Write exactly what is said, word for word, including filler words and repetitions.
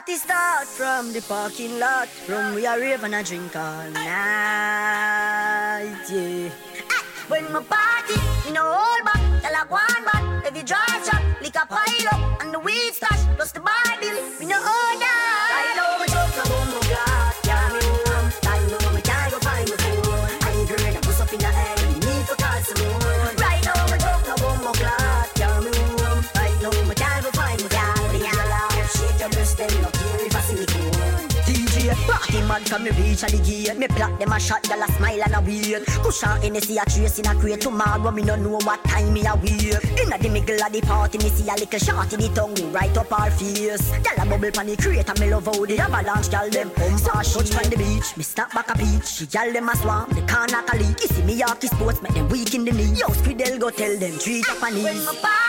party start from the parking lot. From we are rave and a drink all night, yeah. When my party, you know all back, tell a one back. Every drive shop, lick a pile up, and the weed stash, plus the bar bill, we know all that. I know my joke, I'm on my glass, yeah, me warm. I know my can't go find my phone. I ain't heard a bus up in the air, you need to call someone. Right now my joke, I'm on my glass, yeah, me warm. I know my can't go find my phone. The girl out, shake your breast, them no care if I see me cool. D J, party mad come me reach at the gate. Me plot them a shot, gyal a smile and a wait. Cushion Hennessy a trace in a crate. Tomorrow me no know what time me a wait. Inna the middle of the party me see a little shot in the tongue right up our face. Gyal a bubble pan the crate and me love how the avalanche gyal them come fast touch from the beach. Me snap back a peach. Gyal them a swam, they can't knock a leak. You see me hockey sports make them weak in the knee. Yo, Squidel go tell them treat up a knees.